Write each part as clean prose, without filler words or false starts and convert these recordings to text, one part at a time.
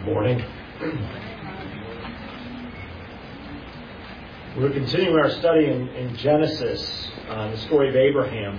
Morning. We're continuing our study in Genesis, the story of Abraham.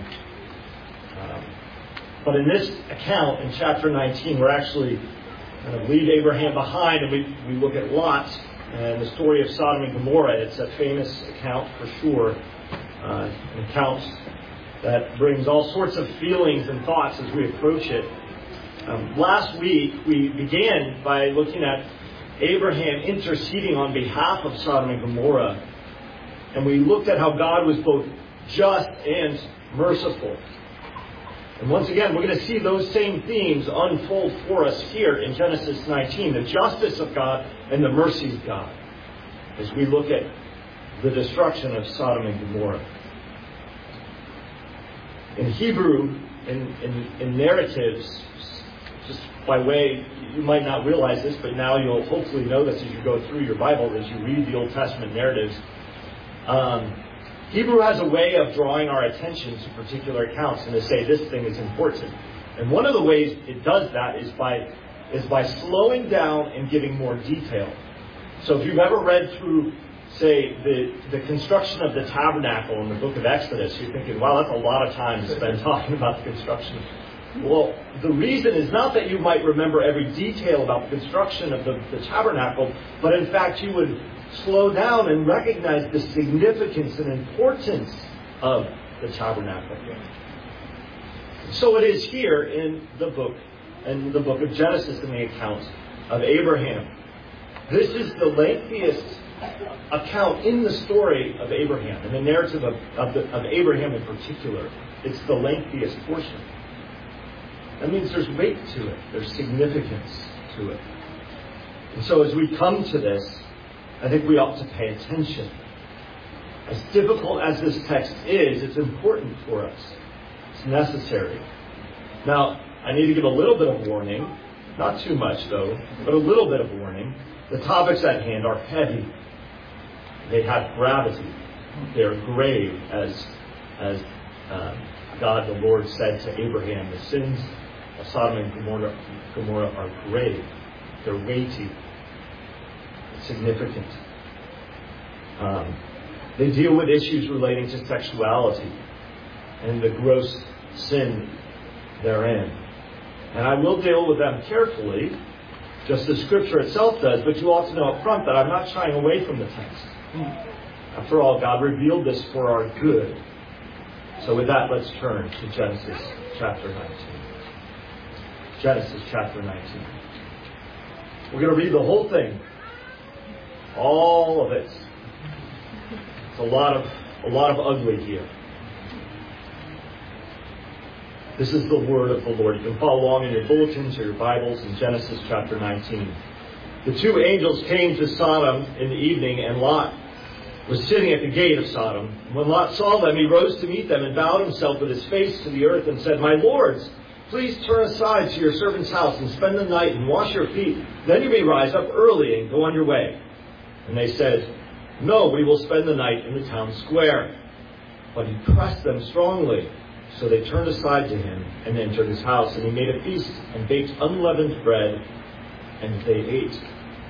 But in this account, in chapter 19, we're actually going to leave Abraham behind, and we look at Lot and the story of Sodom and Gomorrah. It's a famous account for sure, an account that brings all sorts of feelings and thoughts as we approach it. Last week, we began by looking at Abraham interceding on behalf of Sodom and Gomorrah. And we looked at how God was both just and merciful. And once again, we're going to see those same themes unfold for us here in Genesis 19. The justice of God and the mercy of God, as we look at the destruction of Sodom and Gomorrah. In Hebrew, in narratives, just by way, you might not realize this, but now you'll hopefully know this as you go through your Bible, as you read the Old Testament narratives. Hebrew has a way of drawing our attention to particular accounts and to say this thing is important. And one of the ways it does that is by slowing down and giving more detail. So if you've ever read through, say, the construction of the tabernacle in the book of Exodus, you're thinking, wow, that's a lot of time to spend talking about the construction. Well, the reason is not that you might remember every detail about the construction of the tabernacle, but in fact you would slow down and recognize the significance and importance of the tabernacle. So it is here in the book of Genesis, in the account of Abraham. This is the lengthiest account in the story of Abraham, and the narrative of Abraham in particular. It's the lengthiest portion. That means there's weight to it. There's significance to it. And so as we come to this, I think we ought to pay attention. As difficult as this text is, it's important for us. It's necessary. Now, I need to give a little bit of warning. Not too much, though, but a little bit of warning. The topics at hand are heavy. They have gravity. They're grave, as God, the Lord, said to Abraham. The sins of Sodom and Gomorrah are grave. They're weighty. Significant. They deal with issues relating to sexuality and the gross sin therein. And I will deal with them carefully, just as Scripture itself does, but you ought to know up front that I'm not shying away from the text. After all, God revealed this for our good. So with that, let's turn to Genesis chapter 19. Genesis chapter 19. We're going to read the whole thing. All of it. It's a lot of ugly here. This is the word of the Lord. You can follow along in your bulletins or your Bibles in Genesis chapter 19. The two angels came to Sodom in the evening, and Lot was sitting at the gate of Sodom. When Lot saw them, he rose to meet them and bowed himself with his face to the earth and said, "My lords, please turn aside to your servant's house and spend the night and wash your feet. Then you may rise up early and go on your way." And they said, "No, we will spend the night in the town square." But he pressed them strongly. So they turned aside to him and entered his house. And he made a feast and baked unleavened bread, and they ate.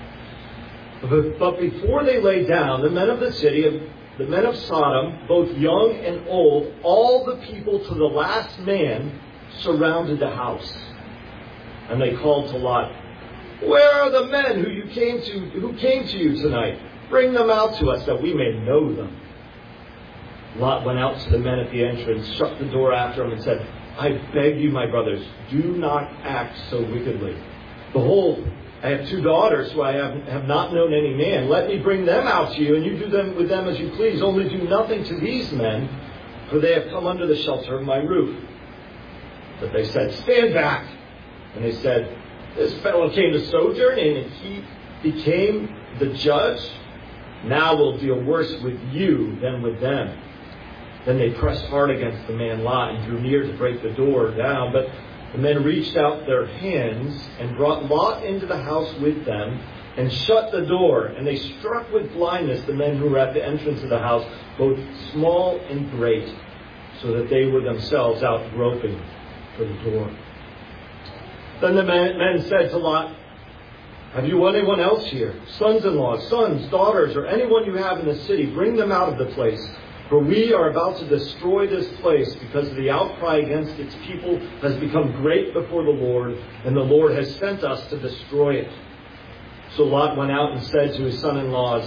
But before they lay down, the men of the city, the men of Sodom, both young and old, all the people to the last man, surrounded the house. And they called to Lot, "Where are the men who came to you tonight? Bring them out to us that we may know them." Lot went out to the men at the entrance, shut the door after him, and said, "I beg you, my brothers, do not act so wickedly. Behold, I have two daughters who I have not known any man. Let me bring them out to you, and you do with them as you please. Only do nothing to these men, for they have come under the shelter of my roof." But they said, "Stand back." And they said, "This fellow came to sojourn, and he became the judge. Now we'll deal worse with you than with them." Then they pressed hard against the man Lot and drew near to break the door down. But the men reached out their hands and brought Lot into the house with them and shut the door. And they struck with blindness the men who were at the entrance of the house, both small and great, so that they were themselves out groping for the door. Then the men said to Lot, Have you anyone else here? Sons-in-law, sons, daughters, or anyone you have in the city, bring them out of the place. For we are about to destroy this place because the outcry against its people has become great before the Lord, and the Lord has sent us to destroy it. So Lot went out and said to his sons-in-law,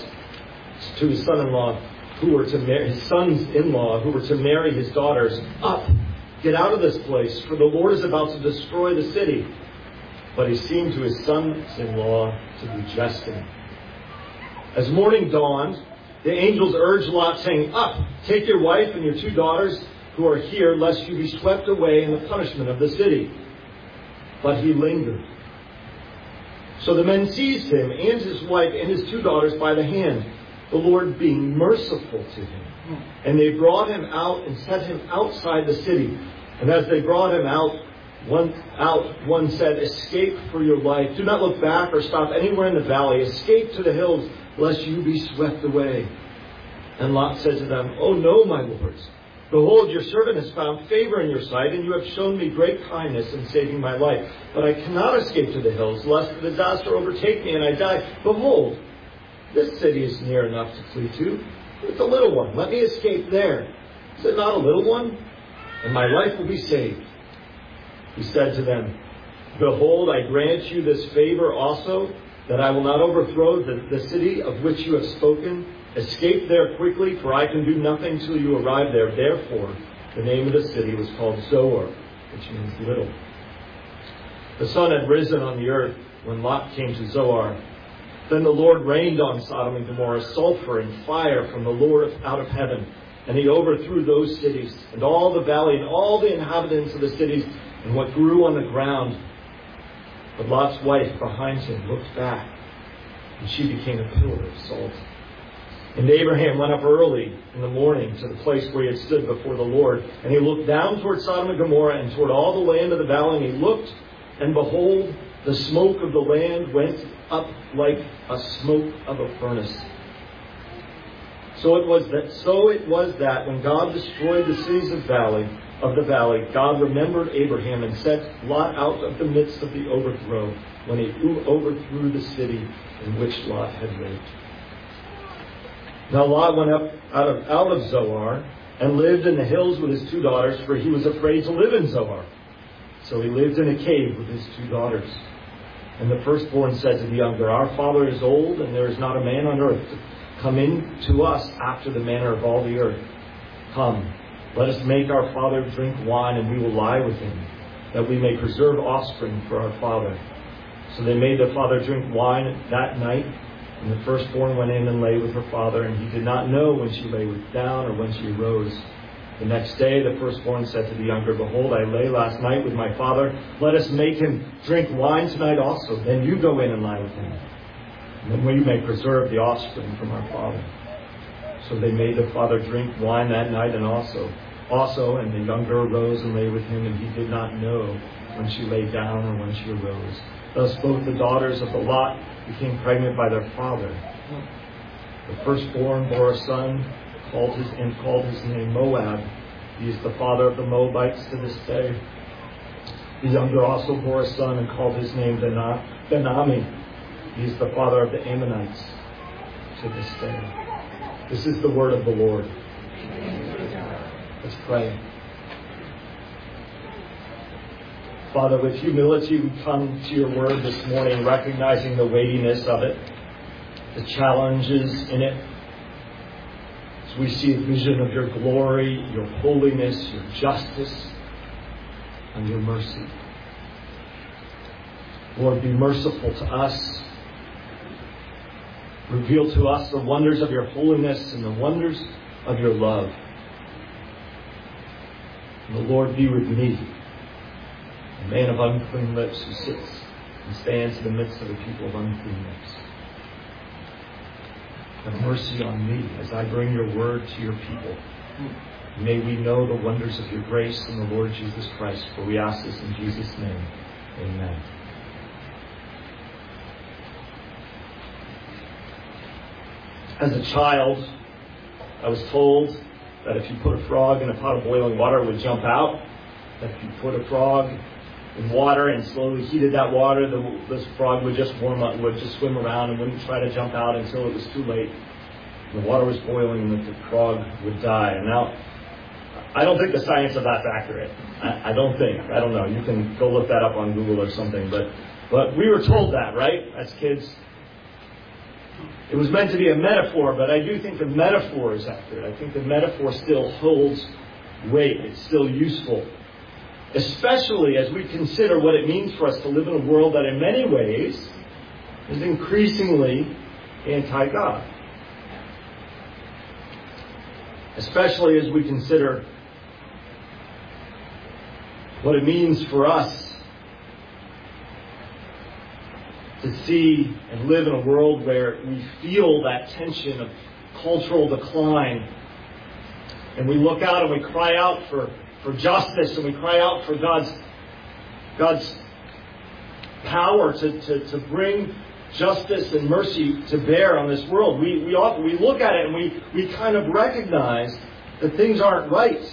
who were to marry his sons-in-law, who were to marry his daughters, "Up, get out of this place, for the Lord is about to destroy the city." But he seemed to his sons-in-law to be jesting. As morning dawned, the angels urged Lot, saying, "Up, take your wife and your 2 daughters who are here, lest you be swept away in the punishment of the city." But he lingered. So the men seized him and his wife and his 2 daughters by the hand, the Lord being merciful to him. And they brought him out and set him outside the city. And as they brought him out, one said, "Escape for your life. Do not look back or stop anywhere in the valley. Escape to the hills, lest you be swept away." And Lot said to them, "Oh no, my lords. Behold, your servant has found favor in your sight, and you have shown me great kindness in saving my life. But I cannot escape to the hills, lest the disaster overtake me and I die. Behold, this city is near enough to flee to. It's a little one. Let me escape there. Is it not a little one? And my life will be saved." He said to them, "Behold, I grant you this favor also, that I will not overthrow the city of which you have spoken. Escape there quickly, for I can do nothing till you arrive there." Therefore, the name of the city was called Zoar, which means little. The sun had risen on the earth when Lot came to Zoar. Then the Lord rained on Sodom and Gomorrah sulfur and fire from the Lord out of heaven. And he overthrew those cities, and all the valley, and all the inhabitants of the cities, and what grew on the ground. But Lot's wife behind him looked back, and she became a pillar of salt. And Abraham went up early in the morning to the place where he had stood before the Lord. And he looked down toward Sodom and Gomorrah and toward all the land of the valley. And he looked, and behold, the smoke of the land went up like a smoke of a furnace. So it was that when God destroyed the cities of the valley, God remembered Abraham and sent Lot out of the midst of the overthrow, when he overthrew the city in which Lot had lived. Now Lot went up out of Zoar and lived in the hills with his 2 daughters, for he was afraid to live in Zoar. So he lived in a cave with his 2 daughters. And the firstborn said to the younger, "Our father is old, and there is not a man on earth to come in to us after the manner of all the earth. Come, let us make our father drink wine, and we will lie with him, that we may preserve offspring for our father." So they made the father drink wine that night, and the firstborn went in and lay with her father, and he did not know when she lay down or when she arose. The next day the firstborn said to the younger, "Behold, I lay last night with my father. Let us make him drink wine tonight also. Then you go in and lie with him, and then we may preserve the offspring from our father." So they made the father drink wine that night and also, and the younger arose and lay with him, and he did not know when she lay down or when she arose. Thus both the daughters of the Lot became pregnant by their father. The firstborn bore a son, called his name Moab. He is the father of the Moabites to this day. The younger also bore a son and called his name Ben-Ami. He is the father of the Ammonites to this day. This is the word of the Lord. Let's pray. Father, with humility we come to your word this morning, recognizing the weightiness of it, the challenges in it. As we see a vision of your glory, your holiness, your justice, and your mercy. Lord, be merciful to us. Reveal to us the wonders of your holiness and the wonders of your love. And the Lord be with me, a man of unclean lips who sits and stands in the midst of the people of unclean lips. Have mercy on me as I bring your word to your people. May we know the wonders of your grace in the Lord Jesus Christ, for we ask this in Jesus' name. Amen. As a child, I was told that if you put a frog in a pot of boiling water, it would jump out. That if you put a frog in water and slowly heated that water, this frog would just warm up, would just swim around and wouldn't try to jump out until it was too late. The water was boiling and the frog would die. And now, I don't think the science of that's accurate. I don't know. You can go look that up on Google or something. But we were told that, right? As kids. It was meant to be a metaphor, but I do think the metaphor is accurate. I think the metaphor still holds weight. It's still useful. Especially as we consider what it means for us to live in a world that in many ways is increasingly anti-God. Especially as we consider what it means for us to see and live in a world where we feel that tension of cultural decline. And we look out and we cry out for justice, and we cry out for God's power to bring justice and mercy to bear on this world. We look at it and we kind of recognize that things aren't right.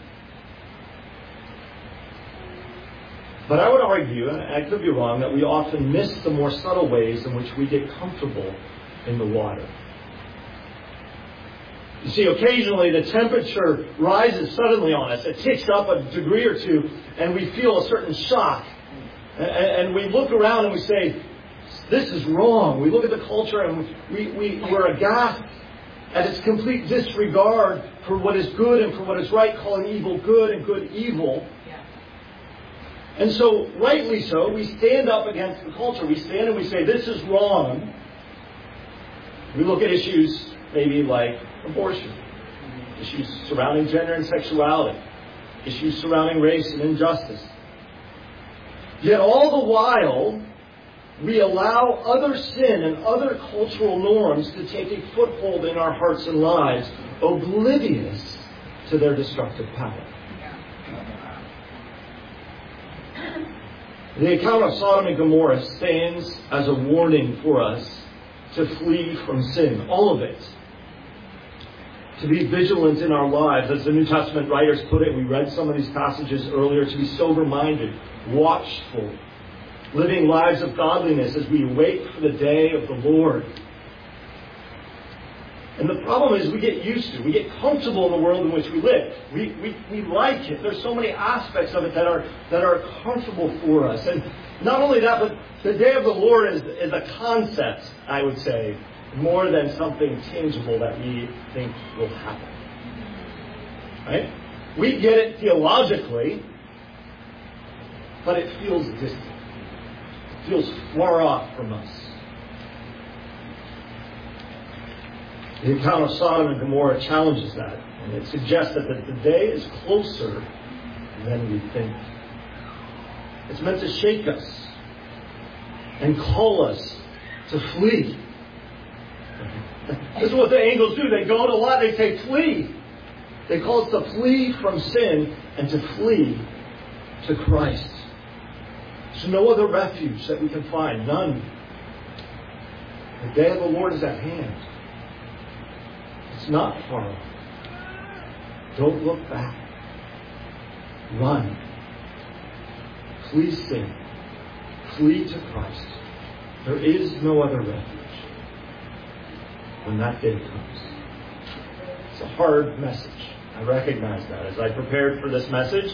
But I would argue, and I could be wrong, that we often miss the more subtle ways in which we get comfortable in the water. You see, occasionally the temperature rises suddenly on us. It ticks up a degree or two, and we feel a certain shock. And we look around and we say, this is wrong. We look at the culture and we're aghast at its complete disregard for what is good and for what is right, calling evil good and good evil. And so, rightly so, we stand up against the culture. We stand and we say, this is wrong. We look at issues maybe like abortion, issues surrounding gender and sexuality, issues surrounding race and injustice. Yet all the while, we allow other sin and other cultural norms to take a foothold in our hearts and lives, oblivious to their destructive power. The account of Sodom and Gomorrah stands as a warning for us to flee from sin, all of it. To be vigilant in our lives, as the New Testament writers put it. We read some of these passages earlier. To be sober-minded, watchful, living lives of godliness as we wait for the day of the Lord. And the problem is we get used to, we get comfortable in the world in which we live. We like it. There's so many aspects of it that are comfortable for us. And not only that, but the day of the Lord is a concept, I would say, more than something tangible that we think will happen. Right? We get it theologically, but it feels distant. It feels far off from us. The account of Sodom and Gomorrah challenges that, and it suggests that the day is closer than we think. It's meant to shake us and call us to flee. This is what the angels do. They go to Lot, they say, flee. They call us to flee from sin and to flee to Christ. There's no other refuge that we can find. None. The day of the Lord is at hand. It's not far off. Don't look back. Run. Flee sin. Flee to Christ. There is no other refuge when that day comes. It's a hard message. I recognize that. As I prepared for this message,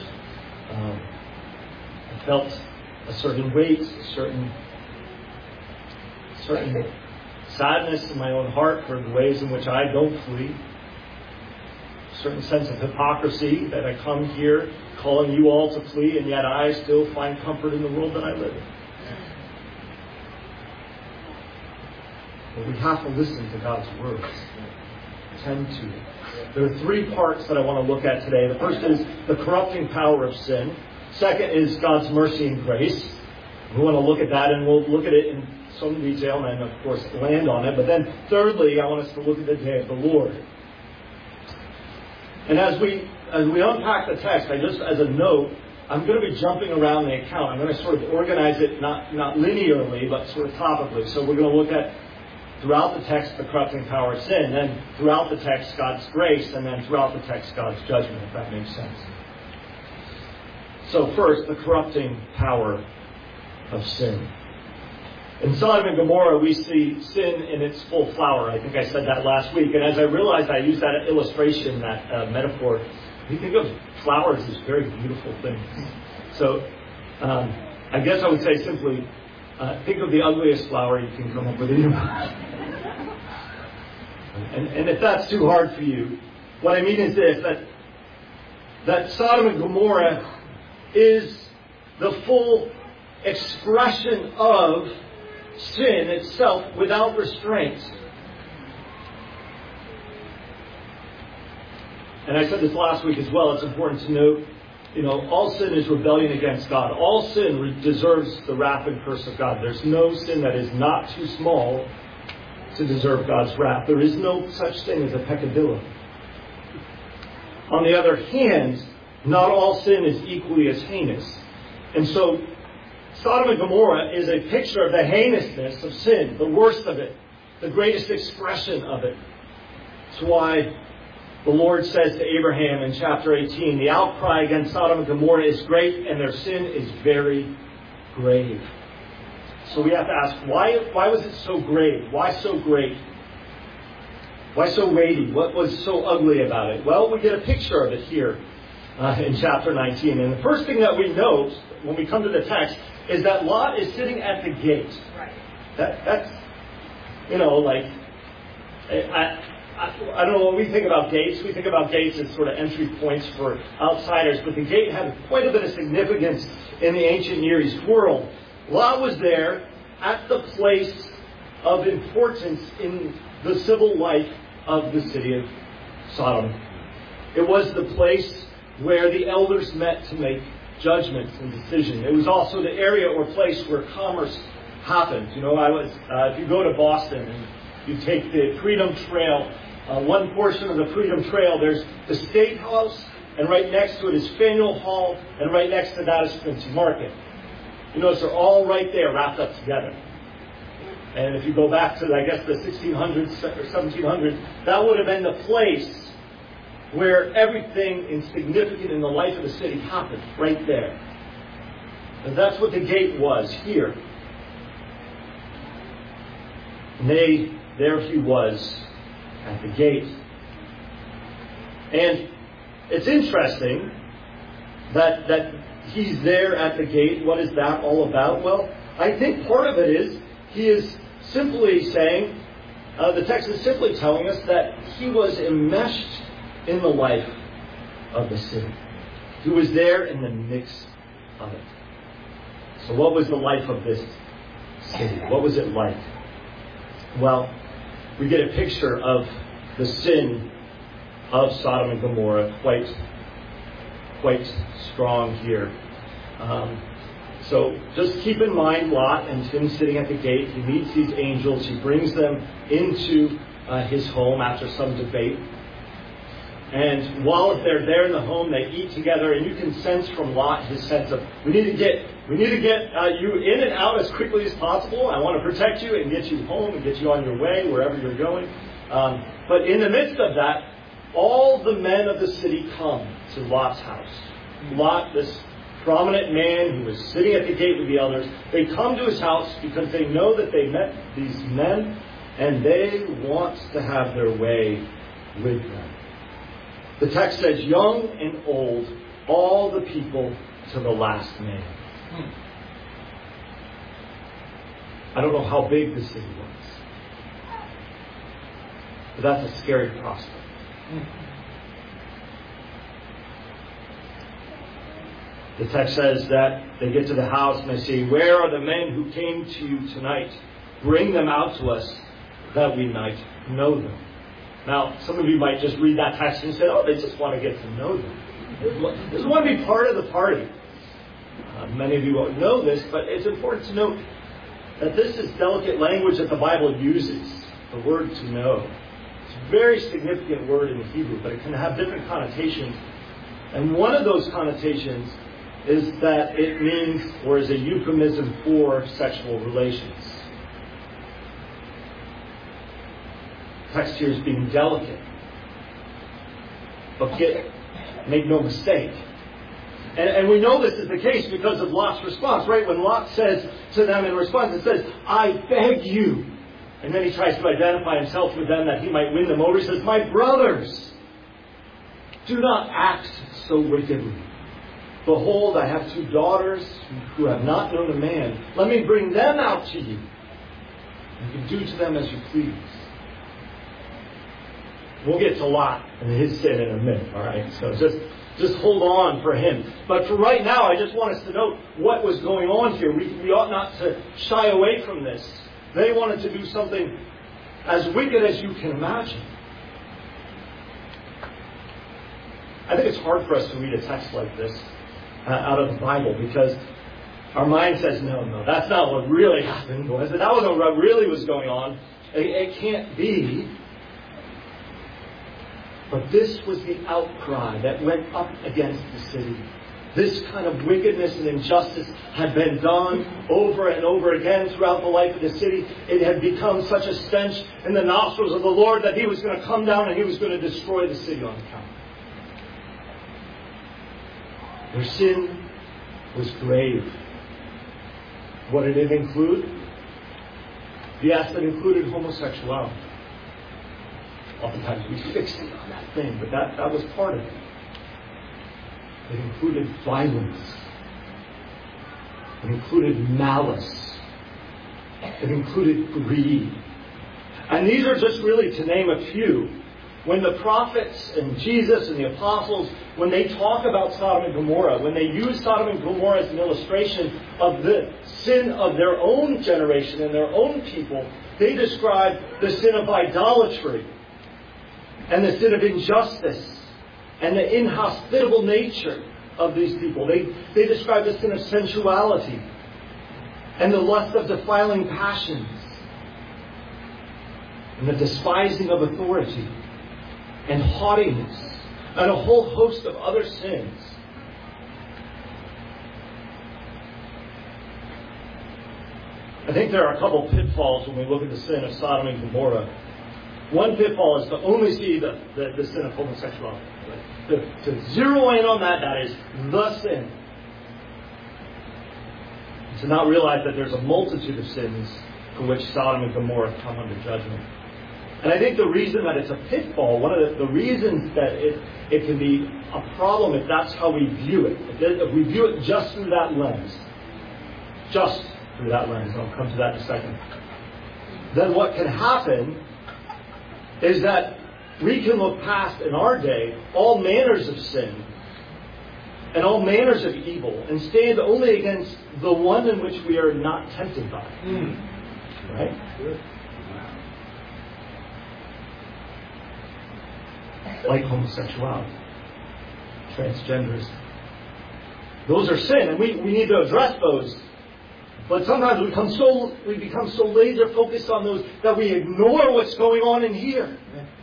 I felt a certain weight, a certain sadness in my own heart for the ways in which I don't flee. A certain sense of hypocrisy that I come here calling you all to flee, and yet I still find comfort in the world that I live in. But we have to listen to God's words. Tend to it. There are three parts that I want to look at today. The first is the corrupting power of sin. Second is God's mercy and grace. We want to look at that, and we'll look at it in some detail and, of course, land on it. But then, thirdly, I want us to look at the day of the Lord. And as we unpack the text, as a note, I'm going to be jumping around the account. I'm going to sort of organize it not linearly, but sort of topically. So we're going to look at throughout the text the corrupting power of sin, then throughout the text God's grace, and then throughout the text God's judgment, if that makes sense. So first, the corrupting power of sin. In Sodom and Gomorrah, we see sin in its full flower. I think I said that last week. And as I realized I used that illustration, that metaphor, we think of flowers as very beautiful things. So I guess I would say simply, think of the ugliest flower you can come up with in your mind. And if that's too hard for you, what I mean is this, that Sodom and Gomorrah is the full expression of sin itself without restraint. And I said this last week as well, it's important to note, all sin is rebellion against God. All sin deserves the wrath and curse of God. There's no sin that is not too small to deserve God's wrath. There is no such thing as a peccadillo. On the other hand, not all sin is equally as heinous. And so, Sodom and Gomorrah is a picture of the heinousness of sin, the worst of it, the greatest expression of it. That's why the Lord says to Abraham in chapter 18, the outcry against Sodom and Gomorrah is great and their sin is very grave. So we have to ask, why was it so grave? Why so great? Why so weighty? What was so ugly about it? Well, we get a picture of it here in chapter 19. And the first thing that we note when we come to the text is that Lot is sitting at the gate. Right. That's, I don't know, when we think about gates, we think about gates as sort of entry points for outsiders, but the gate had quite a bit of significance in the ancient Near East world. Lot was there at the place of importance in the civil life of the city of Sodom. It was the place where the elders met to make judgments and decisions. It was also the area or place where commerce happened. If you go to Boston and you take the Freedom Trail, one portion of the Freedom Trail, there's the State House, and right next to it is Faneuil Hall, and right next to that is Quincy Market. You notice they're all right there wrapped up together. And if you go back to, I guess, the 1600s or 1700s, that would have been the place where everything insignificant in the life of the city happened, right there. And that's what the gate was here. And there he was at the gate. And it's interesting that he's there at the gate. What is that all about? Well, I think part of it is he is simply saying, the text is simply telling us that he was enmeshed in the life of the city. He was there in the mix of it. So what was the life of this city? What was it like? Well, we get a picture of the sin of Sodom and Gomorrah quite strong here. So just keep in mind Lot and him sitting at the gate. He meets these angels. He brings them into his home after some debate. And while they're there in the home, they eat together, and you can sense from Lot his sense of, we need to get you in and out as quickly as possible. I want to protect you and get you home and get you on your way wherever you're going. But in the midst of that, all the men of the city come to Lot's house. Lot, this prominent man who was sitting at the gate with the elders, they come to his house because they know that they met these men and they want to have their way with them. The text says, young and old, all the people to the last man. I don't know how big the city was, but that's a scary prospect. The text says that they get to the house and they say, where are the men who came to you tonight? Bring them out to us that we might know them. Now, some of you might just read that text and say, oh, they just want to get to know them. They just want to be part of the party. Many of you won't know this, but it's important to note that this is delicate language that the Bible uses, the word to know. It's a very significant word in the Hebrew, but it can have different connotations. And one of those connotations is that it means, or is a euphemism for sexual relations. The text here is being delicate. But make no mistake, And we know this is the case because of Lot's response, right? When Lot says to them in response, it says, I beg you. And then he tries to identify himself with them that he might win them over. He says, my brothers, do not act so wickedly. Behold, I have 2 daughters who have not known a man. Let me bring them out to you. You can do to them as you please. We'll get to Lot and his sin in a minute, all right? So just hold on for him. But for right now, I just want us to note what was going on here. We ought not to shy away from this. They wanted to do something as wicked as you can imagine. I think it's hard for us to read a text like this out of the Bible because our mind says, no, that's not what really happened. That wasn't what really was going on. It can't be. But this was the outcry that went up against the city. This kind of wickedness and injustice had been done over and over again throughout the life of the city. It had become such a stench in the nostrils of the Lord that He was going to come down and He was going to destroy the city on account. Their sin was grave. What did it include? Yes, it included homosexuality. Oftentimes we fixate on that thing, but that was part of it. It included violence. It included malice. It included greed. And these are just really to name a few. When the prophets and Jesus and the apostles, when they talk about Sodom and Gomorrah, when they use Sodom and Gomorrah as an illustration of the sin of their own generation and their own people, they describe the sin of idolatry and the sin of injustice and the inhospitable nature of these people. They describe the sin of sensuality and the lust of defiling passions and the despising of authority and haughtiness and a whole host of other sins. I think there are a couple pitfalls when we look at the sin of Sodom and Gomorrah. One pitfall is to only see the sin of homosexuality. To zero in on that is the sin. To not realize that there's a multitude of sins for which Sodom and Gomorrah come under judgment. And I think the reason that it's a pitfall, one of the reasons that it can be a problem if that's how we view it. If we view it just through that lens. Just through that lens. I'll come to that in a second. Then what can happen is that we can look past in our day all manners of sin and all manners of evil and stand only against the one in which we are not tempted by. Right? Good. Like homosexuality, transgenderism. Those are sin, and we need to address those. But sometimes we become so laser focused on those that we ignore what's going on in here.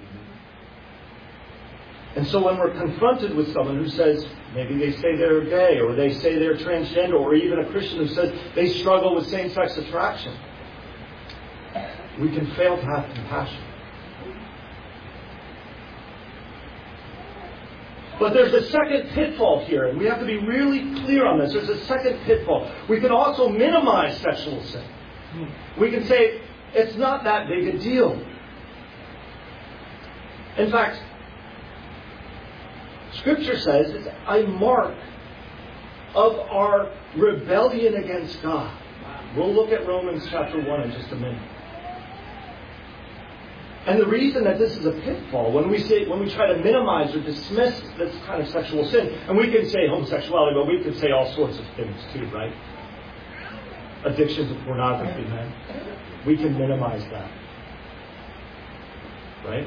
And so when we're confronted with someone who says, maybe they say they're gay, or they say they're transgender, or even a Christian who says they struggle with same-sex attraction, we can fail to have compassion. But there's a second pitfall here, and we have to be really clear on this. There's a second pitfall. We can also minimize sexual sin. We can say, it's not that big a deal. In fact, Scripture says it's a mark of our rebellion against God. We'll look at Romans chapter 1 in just a minute. And the reason that this is a pitfall, when we try to minimize or dismiss this kind of sexual sin, and we can say homosexuality, but we could say all sorts of things too, right? Addictions of pornography, man. We can minimize that. Right?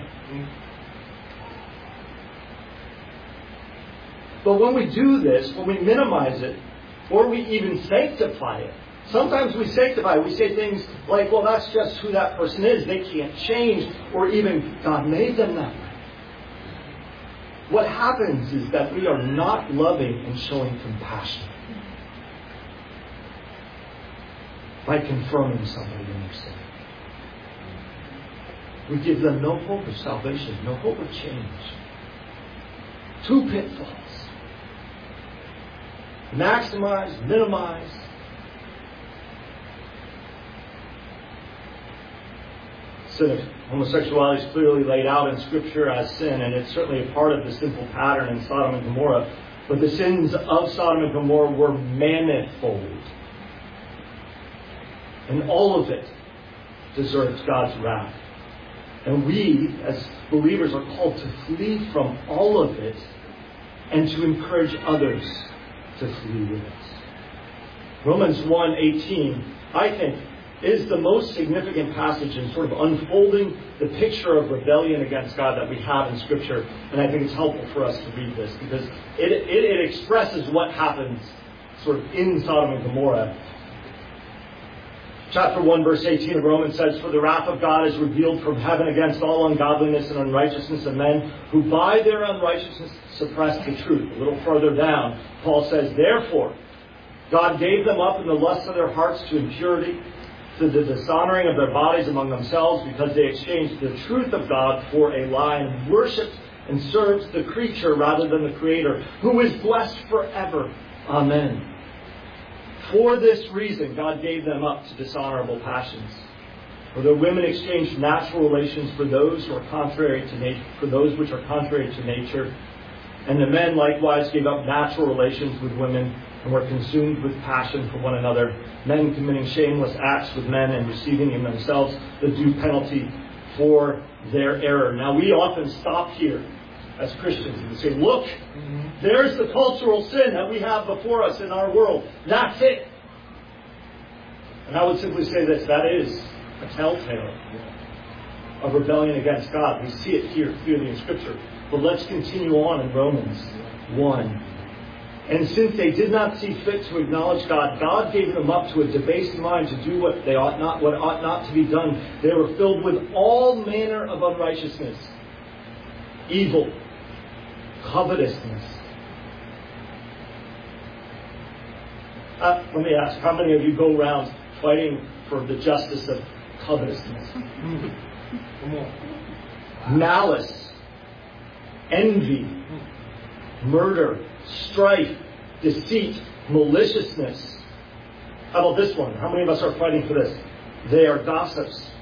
But when we do this, when we minimize it, or we even sanctify it, sometimes we sanctify it. We say things like, well, that's just who that person is. They can't change. Or even, God made them that way. What happens is that we are not loving and showing compassion by confirming somebody in their sin. We give them no hope of salvation, no hope of change. Two pitfalls. maximize, minimize. Sin of homosexuality is clearly laid out in Scripture as sin, and it's certainly a part of the sinful pattern in Sodom and Gomorrah. But the sins of Sodom and Gomorrah were manifold. And all of it deserves God's wrath. And we, as believers, are called to flee from all of it and to encourage others to flee with it. Romans 1:18, I think, is the most significant passage in sort of unfolding the picture of rebellion against God that we have in Scripture. And I think it's helpful for us to read this because it expresses what happens sort of in Sodom and Gomorrah. Chapter 1, verse 18 of Romans says, "For the wrath of God is revealed from heaven against all ungodliness and unrighteousness of men, who by their unrighteousness suppress the truth." A little further down, Paul says, "Therefore, God gave them up in the lust of their hearts to impurity, to the dishonoring of their bodies among themselves, because they exchanged the truth of God for a lie, and worshipped and served the creature rather than the Creator, who is blessed forever. Amen. For this reason, God gave them up to dishonorable passions. For the women exchanged natural relations for those who are contrary to nature, for those which are contrary to nature, and the men likewise gave up natural relations with women, and were consumed with passion for one another, men committing shameless acts with men and receiving in themselves the due penalty for their error." Now, we often stop here as Christians and say, look, there's the cultural sin that we have before us in our world. That's it. And I would simply say this, that is a telltale of rebellion against God. We see it here clearly in Scripture. But let's continue on in Romans 1. "And since they did not see fit to acknowledge God, God gave them up to a debased mind to do what ought not to be done. They were filled with all manner of unrighteousness, evil, covetousness." Let me ask, how many of you go around fighting for the justice of covetousness? Malice, envy, murder, strife, deceit, maliciousness. How about this one? How many of us are fighting for this? They are gossips,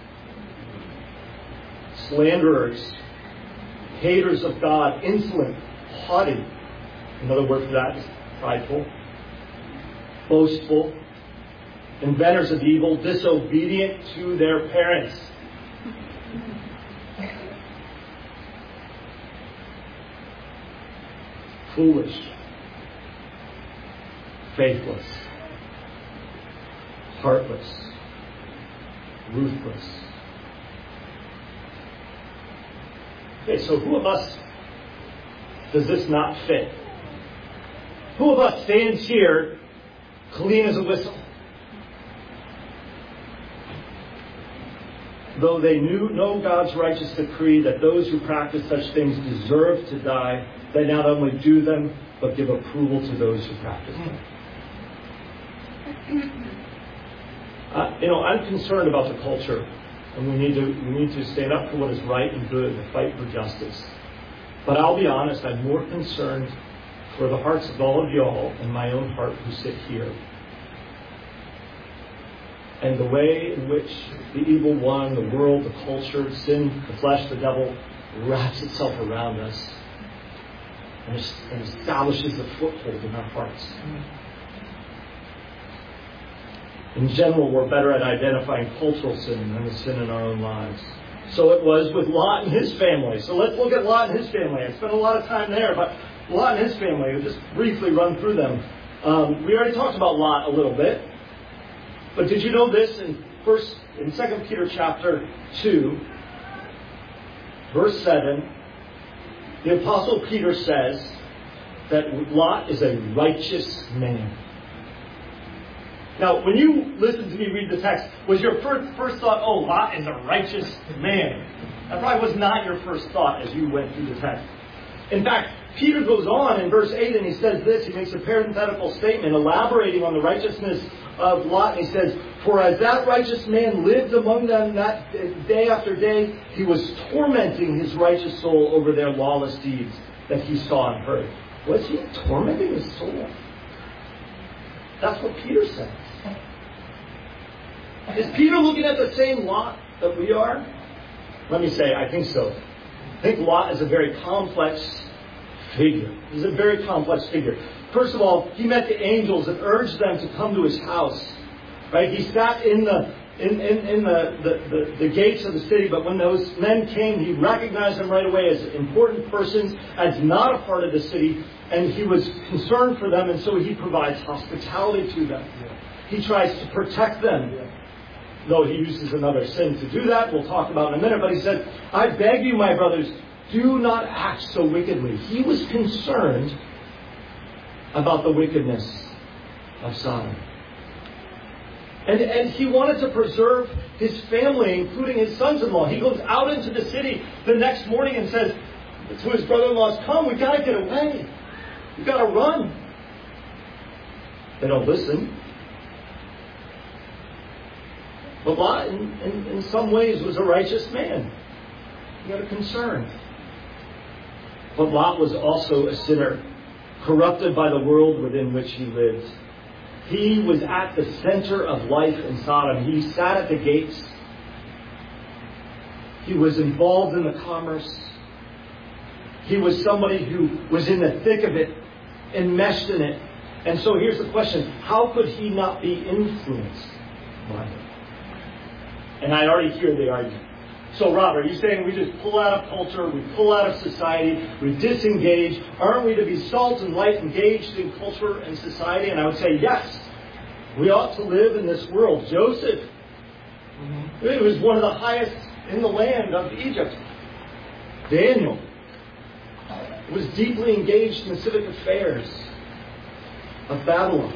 slanderers, haters of God, insolent, haughty. Another word for that is prideful, boastful, inventors of evil, disobedient to their parents. Foolish, faithless, heartless, ruthless. Okay, so who of us does this not fit? Who of us stands here clean as a whistle? Though they know God's righteous decree that those who practice such things deserve to die, they not only do them, but give approval to those who practice them. I'm concerned about the culture, and we need to stand up for what is right and good and fight for justice. But I'll be honest, I'm more concerned for the hearts of all of y'all and my own heart who sit here. And the way in which the evil one, the world, the culture, sin, the flesh, the devil, wraps itself around us and establishes a foothold in our hearts. In general, we're better at identifying cultural sin than the sin in our own lives. So it was with Lot and his family. So let's look at Lot and his family. I spent a lot of time there, but Lot and his family, I'll just briefly run through them. We already talked about Lot a little bit. But did you know this in 2 Peter chapter 2, verse 7, the Apostle Peter says that Lot is a righteous man. Now, when you listen to me read the text, was your first thought, oh, Lot is a righteous man? That probably was not your first thought as you went through the text. In fact, Peter goes on in verse 8 and he says this, he makes a parenthetical statement elaborating on the righteousness of Lot. And he says, "For as that righteous man lived among them that day after day, he was tormenting his righteous soul over their lawless deeds that he saw and heard." Was he tormenting his soul? That's what Peter says. Is Peter looking at the same Lot that we are? Let me say, I think so. I think Lot is a very complex figure. He's a very complex figure. First of all, he met the angels and urged them to come to his house. Right? He sat in the gates of the city, but when those men came, he recognized them right away as important persons, as not a part of the city, and he was concerned for them, and so he provides hospitality to them. He tries to protect them, though he uses another sin to do that. We'll talk about in a minute, but he said, I beg you, my brothers, do not act so wickedly. He was concerned about the wickedness of Sodom. And he wanted to preserve his family, including his sons-in-law. He goes out into the city the next morning and says to his brother-in-laws, come, we've got to get away. We've got to run. They don't listen. But Lot, in some ways, was a righteous man. He had a concern. But Lot was also a sinner, corrupted by the world within which he lived. He was at the center of life in Sodom. He sat at the gates. He was involved in the commerce. He was somebody who was in the thick of it, enmeshed in it. And so here's the question. How could he not be influenced by it? And I already hear the argument. So, Rob, are you saying we just pull out of culture, we pull out of society, we disengage? Aren't we to be salt and light engaged in culture and society? And I would say, yes, we ought to live in this world. Joseph, he was one of the highest in the land of Egypt. Daniel was deeply engaged in the civic affairs of Babylon.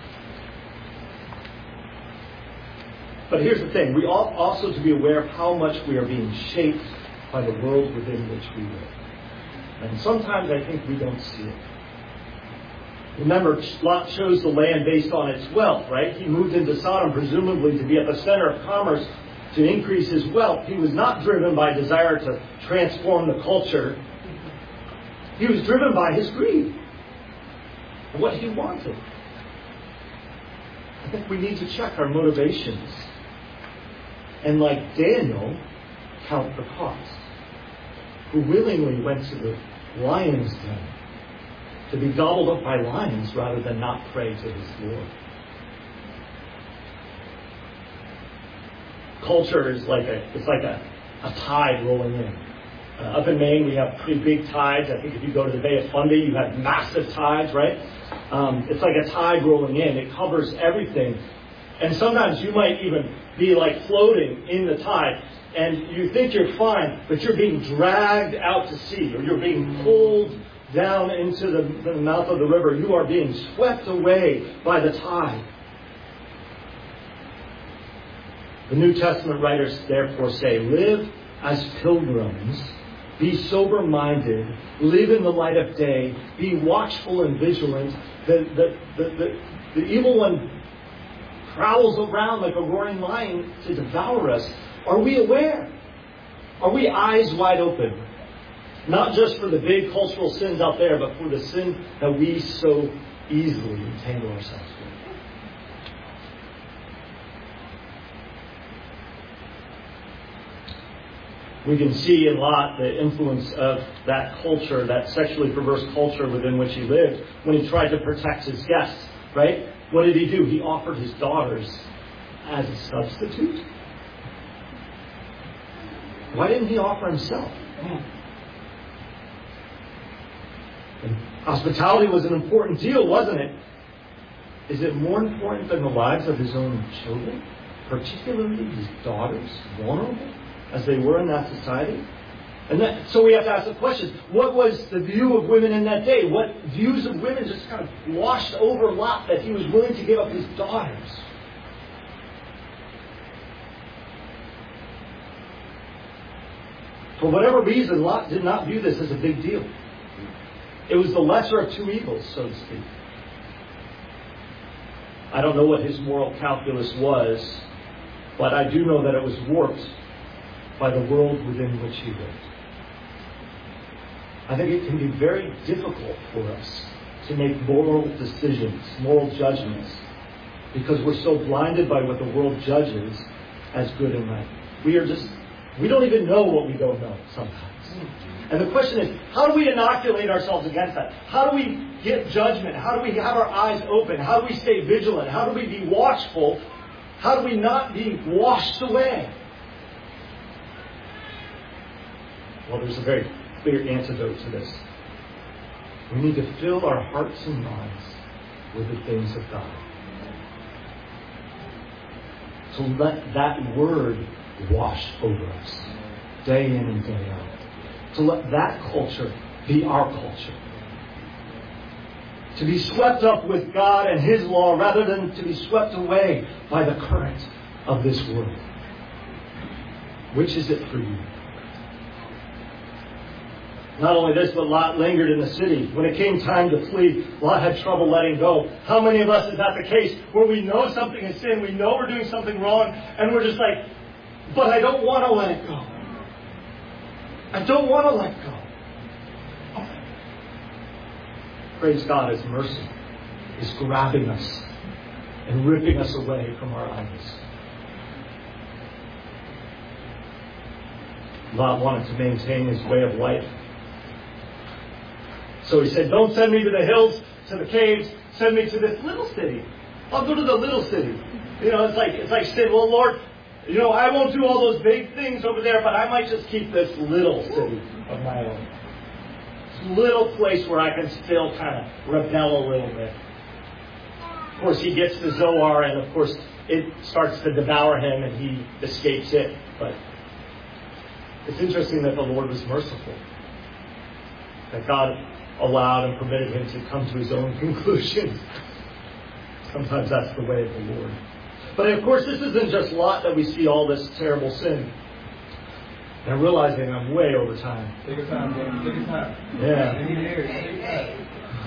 But here's the thing. We ought also to be aware of how much we are being shaped by the world within which we live. And sometimes I think we don't see it. Remember, Lot chose the land based on its wealth, right? He moved into Sodom presumably to be at the center of commerce to increase his wealth. He was not driven by desire to transform the culture. He was driven by his greed. What he wanted. I think we need to check our motivations. And like Daniel, count the cost. Who willingly went to the lion's den to be gobbled up by lions rather than not pray to his Lord. Culture is like a tide rolling in. Up in Maine, we have pretty big tides. I think if you go to the Bay of Fundy, you have massive tides, right? It's like a tide rolling in. It covers everything. And sometimes you might even be like floating in the tide. And you think you're fine, but you're being dragged out to sea. Or you're being pulled down into the mouth of the river. You are being swept away by the tide. The New Testament writers therefore say, live as pilgrims. Be sober-minded. Live in the light of day. Be watchful and vigilant. The evil one prowls around like a roaring lion to devour us. Are we aware? Are we eyes wide open? Not just for the big cultural sins out there, but for the sin that we so easily entangle ourselves with. We can see in Lot the influence of that culture, that sexually perverse culture within which he lived, when he tried to protect his guests, right? What did he do? He offered his daughters as a substitute. Why didn't he offer himself? And hospitality was an important deal, wasn't it? Is it more important than the lives of his own children? Particularly his daughters, vulnerable as they were in that society? And so we have to ask the question, what was the view of women in that day? What views of women just kind of washed over Lot that he was willing to give up his daughters? For whatever reason, Lot did not view this as a big deal. It was the lesser of two evils, so to speak. I don't know what his moral calculus was, but I do know that it was warped by the world within which he lived. I think it can be very difficult for us to make moral decisions, moral judgments, Because we're so blinded by what the world judges as good and right. We don't even know what we don't know sometimes. And the question is, how do we inoculate ourselves against that? How do we get judgment? How do we have our eyes open? How do we stay vigilant? How do we be watchful? How do we not be washed away? Well, there's a very clear antidote to this. We need to fill our hearts and minds with the things of God. So let that word wash over us day in and day out. To let that culture be our culture. To be swept up with God and His law rather than to be swept away by the current of this world. Which is it for you? Not only this, but Lot lingered in the city. When it came time to flee, Lot had trouble letting go. How many of us is that the case? Where we know something is sin, we know we're doing something wrong, and we're just like, but I don't want to let it go. I don't want to let go. Praise God, His mercy is grabbing us and ripping us away from our idols. Lot wanted to maintain his way of life. So he said, don't send me to the hills, to the caves. Send me to this little city. I'll go to the little city. It's like saying, well, Lord, I won't do all those big things over there, but I might just keep this little city of my own. This little place where I can still kind of rebel a little bit. Of course, he gets to Zoar, and of course, it starts to devour him, and he escapes it. But it's interesting that the Lord was merciful. That God allowed and permitted him to come to his own conclusions. Sometimes that's the way of the Lord. But of course, this isn't just Lot that we see all this terrible sin. And I'm realizing I'm way over time. Take your time, Danny. Take your time. Yeah.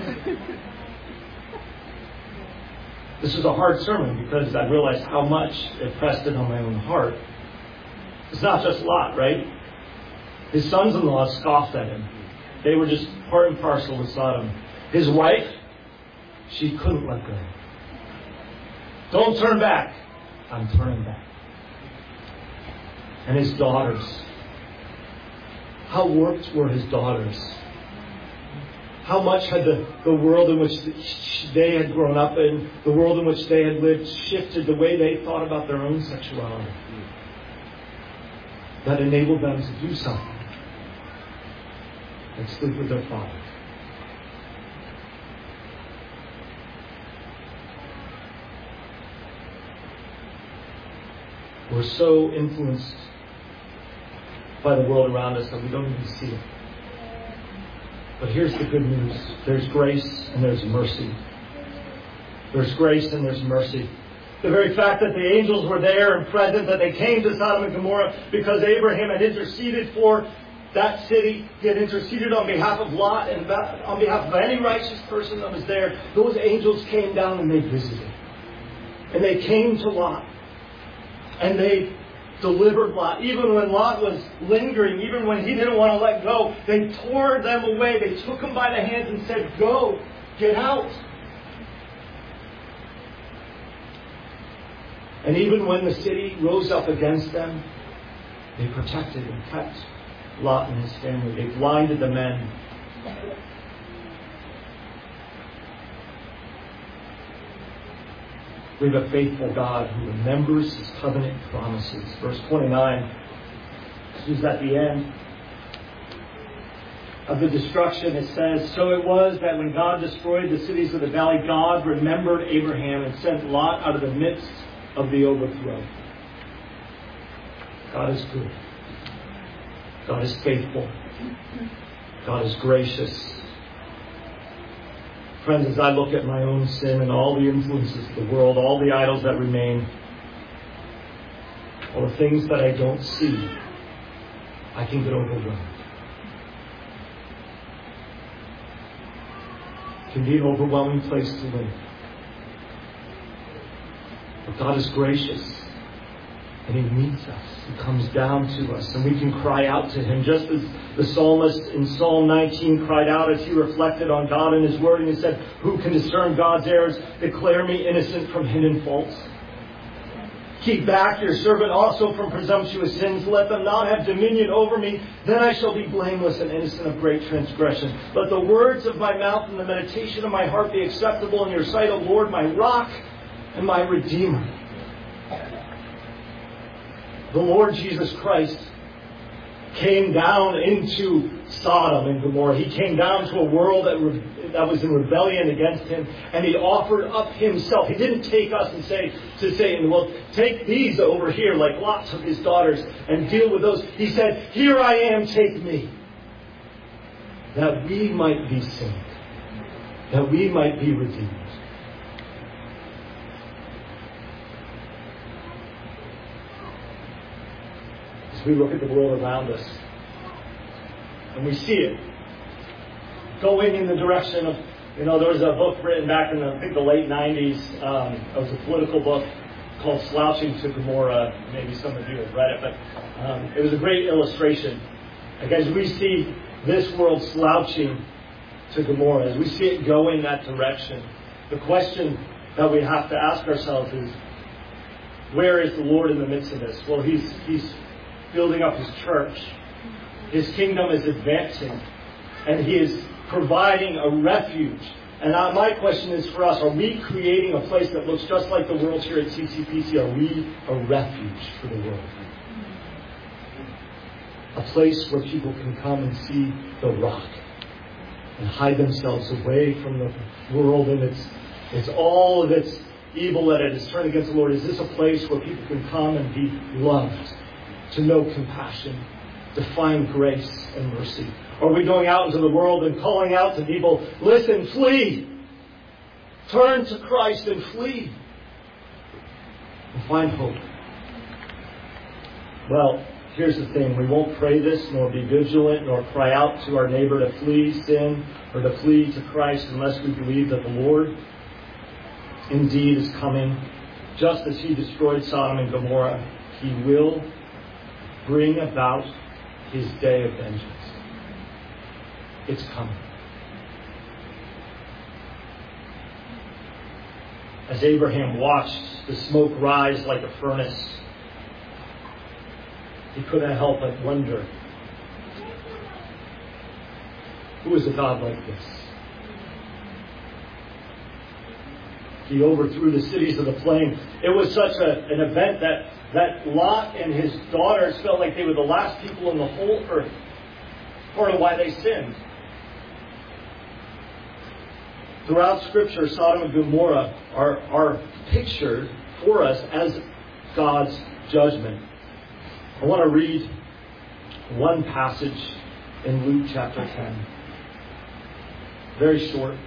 This is a hard sermon because I realized how much it pressed in on my own heart. It's not just Lot, right? His sons-in-law scoffed at him. They were just part and parcel with Sodom. His wife, she couldn't let go. Don't turn back. I'm turning back. And his daughters. How warped were his daughters? How much had the world in which they had grown up in, the world in which they had lived, shifted the way they thought about their own sexuality? That enabled them to do something. And sleep with their father. We're so influenced by the world around us that we don't even see it. But here's the good news. There's grace and there's mercy. There's grace and there's mercy. The very fact that the angels were there and present, that they came to Sodom and Gomorrah because Abraham had interceded for that city. He had interceded on behalf of Lot and on behalf of any righteous person that was there. Those angels came down and they visited. And they came to Lot. And they delivered Lot. Even when Lot was lingering, even when he didn't want to let go, they tore them away. They took him by the hands and said, go, get out. And even when the city rose up against them, they protected and kept Lot and his family. They blinded the men. We have a faithful God who remembers His covenant promises. Verse 29 is at the end of the destruction. It says, so it was that when God destroyed the cities of the valley, God remembered Abraham and sent Lot out of the midst of the overthrow. God is good. God is faithful. God is gracious. Friends, as I look at my own sin and all the influences of the world, all the idols that remain, all the things that I don't see, I can get overwhelmed. It can be an overwhelming place to live. But God is gracious And He meets us. He comes down to us. And we can cry out to Him. Just as the psalmist in Psalm 19 cried out as he reflected on God and His Word. And he said, who can discern God's errors? Declare me innocent from hidden faults. Keep back your servant also from presumptuous sins. Let them not have dominion over me. Then I shall be blameless and innocent of great transgression. Let the words of my mouth and the meditation of my heart be acceptable in your sight, O Lord, my rock and my Redeemer. The Lord Jesus Christ came down into Sodom and Gomorrah. He came down to a world that was in rebellion against Him, and He offered up Himself. He didn't take us and say to Satan, well, take these over here, like Lot took his daughters, and deal with those. He said, here I am, take me. That we might be saved. That we might be redeemed. As we look at the world around us, and we see it going in the direction of, there was a book written back in the late 90s. It was a political book called Slouching to Gomorrah. Maybe some of you have read it, but it was a great illustration. Like as we see this world slouching to Gomorrah, as we see it go in that direction, the question that we have to ask ourselves is, where is the Lord in the midst of this? Well, He's building up His church. His kingdom is advancing. And He is providing a refuge. And my question is for us, are we creating a place that looks just like the world here at CCPC? Are we a refuge for the world? A place where people can come and see the rock and hide themselves away from the world and it's all of its evil that it has turned against the Lord. Is this a place where people can come and be loved? To know compassion, to find grace and mercy? Or are we going out into the world and calling out to people, listen, flee! Turn to Christ and flee! And find hope. Well, here's the thing. We won't pray this, nor be vigilant, nor cry out to our neighbor to flee sin, or to flee to Christ, unless we believe that the Lord indeed is coming. Just as He destroyed Sodom and Gomorrah, He will bring about His day of vengeance. It's coming. As Abraham watched the smoke rise like a furnace, he couldn't help but wonder, who is a God like this? He overthrew the cities of the plain. It was such an event that Lot and his daughters felt like they were the last people in the whole earth. Part of why they sinned. Throughout Scripture, Sodom and Gomorrah are pictured for us as God's judgment. I want to read one passage in Luke chapter 10. Very short.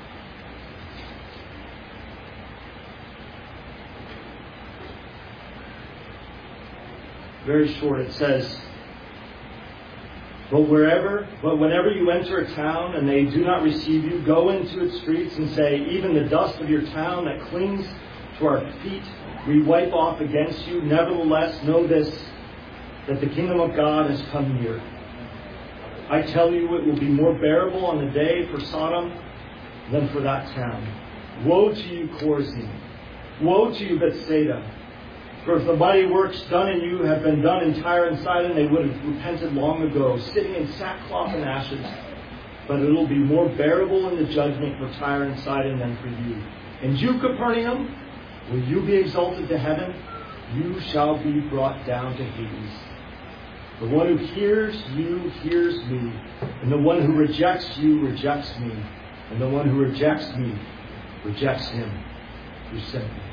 Very short. It says, But whenever you enter a town and they do not receive you, go into its streets and say, even the dust of your town that clings to our feet, we wipe off against you. Nevertheless, know this, that the kingdom of God has come near. I tell you, it will be more bearable on the day for Sodom than for that town. Woe to you, Chorazin! Woe to you, Bethsaida! For if the mighty works done in you had been done in Tyre and Sidon, they would have repented long ago, sitting in sackcloth and ashes. But it will be more bearable in the judgment for Tyre and Sidon than for you. And you, Capernaum, will you be exalted to heaven? You shall be brought down to Hades. The one who hears you hears me, and the one who rejects you rejects me, and the one who rejects me rejects him who sent me.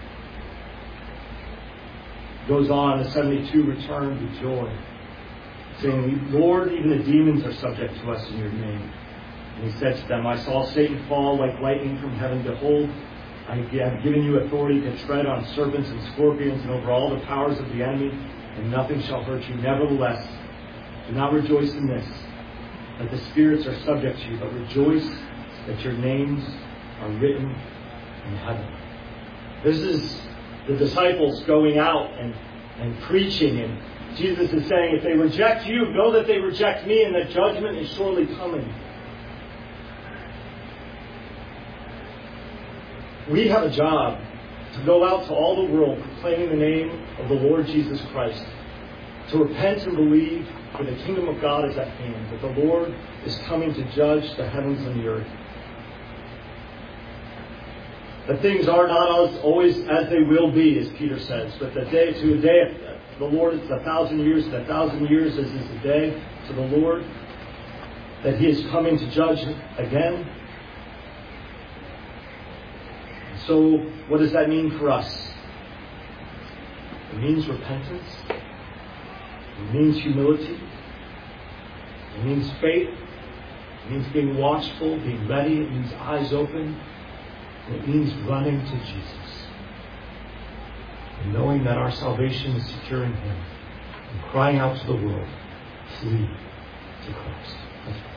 Goes on, the 72 return to joy, saying, Lord, even the demons are subject to us in your name. And He said to them, I saw Satan fall like lightning from heaven. Behold, I have given you authority to tread on serpents and scorpions and over all the powers of the enemy, and nothing shall hurt you. Nevertheless, do not rejoice in this, that the spirits are subject to you, but rejoice that your names are written in heaven. This is the disciples going out and preaching. And Jesus is saying, if they reject you, know that they reject me, and that judgment is surely coming. We have a job to go out to all the world proclaiming the name of the Lord Jesus Christ, to repent and believe, for the kingdom of God is at hand, that the Lord is coming to judge the heavens and the earth. That things are not always as they will be, as Peter says, but the day the Lord is 1,000 years, and 1,000 years is a day to the Lord, that He is coming to judge again. So, what does that mean for us? It means repentance. It means humility. It means faith. It means being watchful, being ready. It means eyes open. And it means running to Jesus. And knowing that our salvation is secure in Him. And crying out to the world, flee to Christ.